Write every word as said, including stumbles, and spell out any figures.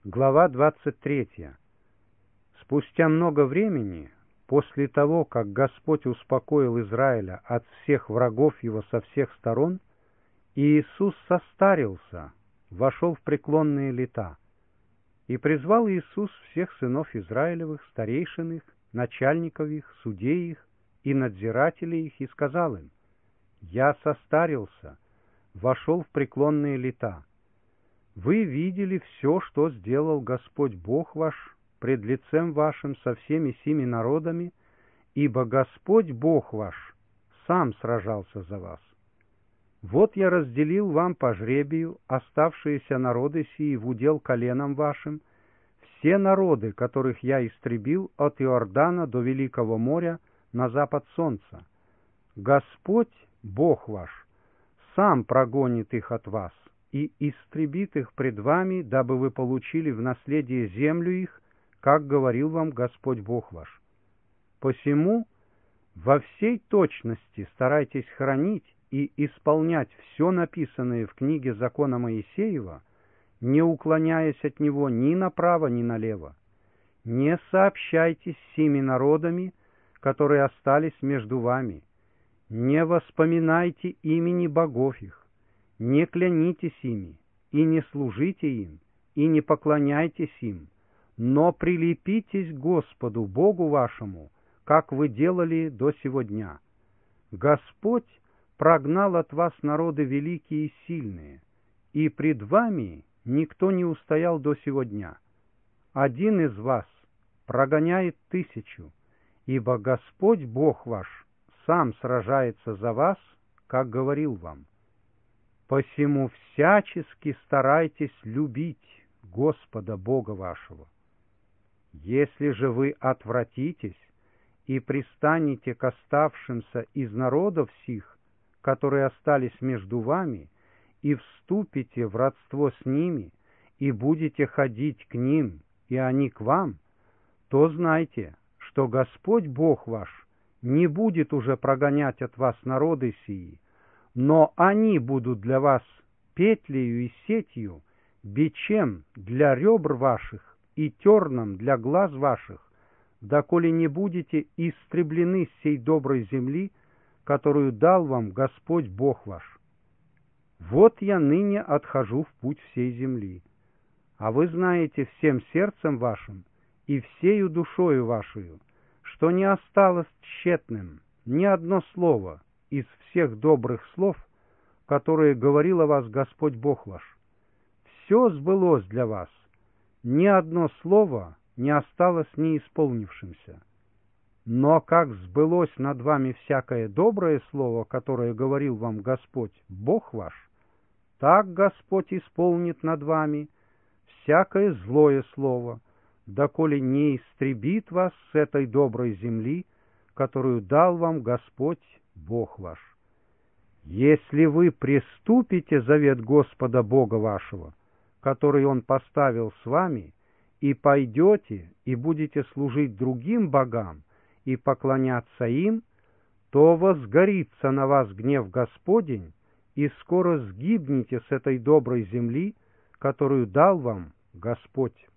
Глава двадцать третья. Спустя много времени, после того, как Господь успокоил Израиля от всех врагов его со всех сторон, Иисус состарился, вошел в преклонные лета. И призвал Иисус всех сынов Израилевых, старейшин их, начальников их, судей их и надзирателей их, и сказал им: «Я состарился, вошел в преклонные лета. Вы видели все, что сделал Господь Бог ваш пред лицем вашим со всеми сими народами, ибо Господь Бог ваш сам сражался за вас. Вот я разделил вам по жребию оставшиеся народы сии в удел коленам вашим, все народы, которых я истребил от Иордана до Великого моря на запад солнца. Господь Бог ваш сам прогонит их от вас и истребит их пред вами, дабы вы получили в наследие землю их, как говорил вам Господь Бог ваш. Посему во всей точности старайтесь хранить и исполнять все написанное в книге закона Моисеева, не уклоняясь от него ни направо, ни налево. Не сообщайтесь с сими народами, которые остались между вами. Не воспоминайте имени богов их. Не клянитесь ими, и не служите им, и не поклоняйтесь им, но прилепитесь к Господу Богу вашему, как вы делали до сего дня. Господь прогнал от вас народы великие и сильные, и пред вами никто не устоял до сего дня. Один из вас прогоняет тысячу, ибо Господь Бог ваш сам сражается за вас, как говорил вам. Посему всячески старайтесь любить Господа Бога вашего. Если же вы отвратитесь и пристанете к оставшимся из народов сих, которые остались между вами, и вступите в родство с ними, и будете ходить к ним, и они к вам, то знайте, что Господь Бог ваш не будет уже прогонять от вас народы сии, но они будут для вас петлею и сетью, бичем для ребр ваших и терном для глаз ваших, доколе не будете истреблены с сей доброй земли, которую дал вам Господь Бог ваш. Вот я ныне отхожу в путь всей земли, а вы знаете всем сердцем вашим и всею душою вашею, что не осталось тщетным ни одно слово из всех добрых слов, которые говорил о вас Господь Бог ваш. Все сбылось для вас, ни одно слово не осталось неисполнившимся. Но как сбылось над вами всякое доброе слово, которое говорил вам Господь Бог ваш, так Господь исполнит над вами всякое злое слово, доколе не истребит вас с этой доброй земли, которую дал вам Господь Бог ваш. Если вы приступите завет Господа Бога вашего, который Он поставил с вами, и пойдете и будете служить другим богам и поклоняться им, то возгорится на вас гнев Господень, и скоро сгибнете с этой доброй земли, которую дал вам Господь